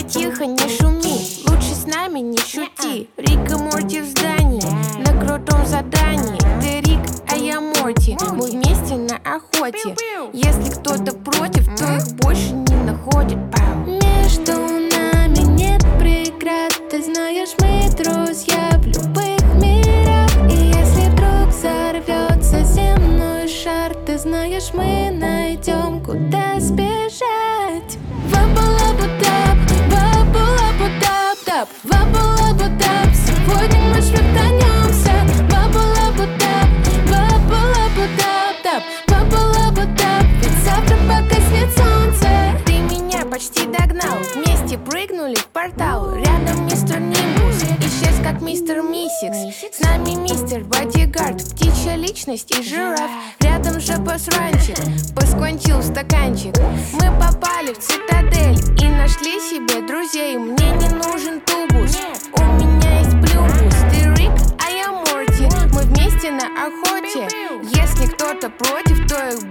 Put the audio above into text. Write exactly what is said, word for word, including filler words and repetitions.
тихо, не шуми, лучше с нами не шути. Рик и Морти в здании, на крутом задании. Ты Рик, а я Морти, мы вместе на охоте. Если кто-то против, то их больше не находит. Пау. Между нами нет преград, ты знаешь, мы друзья в любых мирах. И если вдруг взорвется земной шар, ты знаешь, мы найдем, куда сбежать. Вабалабудаб, вабалабудаб-даб, вабалабудаб, сегодня мы швартанемся. Вабалабудаб, вабалабудаб-даб, вабалабудаб, ведь завтра погаснет солнце. Ты меня почти догнал, вместе прыгнули в портал. Рядом мистер Нимбус, исчез как мистер Миссикс. С нами мистер Бодигард, птичья личность и жираф. Рядом же посранчик, поскончил стаканчик. Мы попали в цитадель и нашли себе друзей. Мне не нужен тубус, у меня есть плюбус. Ты Рик, а я Морти, мы вместе на охоте. Если кто-то против, то их